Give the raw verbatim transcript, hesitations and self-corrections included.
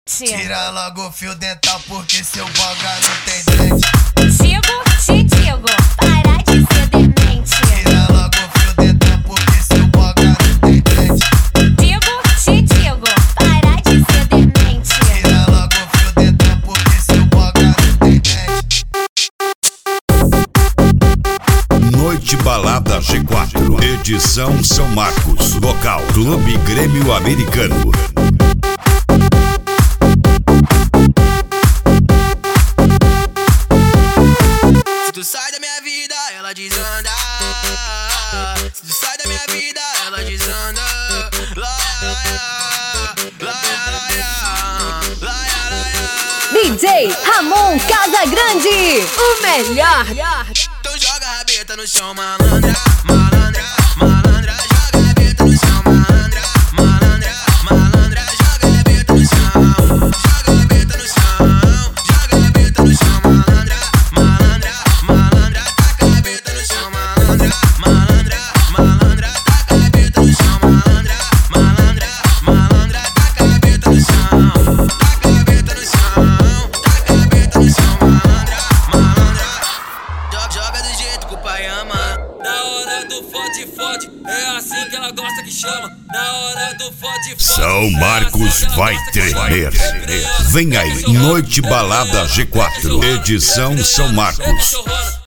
Tira logo o fio dental porque seu boga não tem dente. Digo, te digo, para de ser demente. Tira logo o fio dental porque seu boga não tem dente. Digo, te digo, para de ser demente. Tira logo o fio dental porque seu boga não tem dente. Noite Balada G quatro, edição São Marcos, local Clube Grêmio Americano. Se tu sai da minha vida, ela desanda. Se tu sai da minha vida, ela desanda. Laia, laia, laia, laia, laia. D J Ramon Casagrande, o melhor. Então joga a rabeta no chão, malandra, malandra, malandra. Joga a rabeta no chão, malandra, malandra, malandra. Joga a rabeta no chão, joga a rabeta no chão, joga a rabeta no chão, malandra, malandra, malandra. Taca a rabeta no chão, malandra, malandra, malandra. Taca a rabeta no chão, malandra, malandra, malandra. Taca a rabeta no chão, taca a rabeta no chão, taca a rabeta no chão, malandra, malandra. Joga do jeito que o pai ama. Na hora do fode fode, é assim que ela gosta que chama. Na hora do fode fode, São Marcos vai tremer. Vem aí, Noite Balada G quatro, edição São Marcos.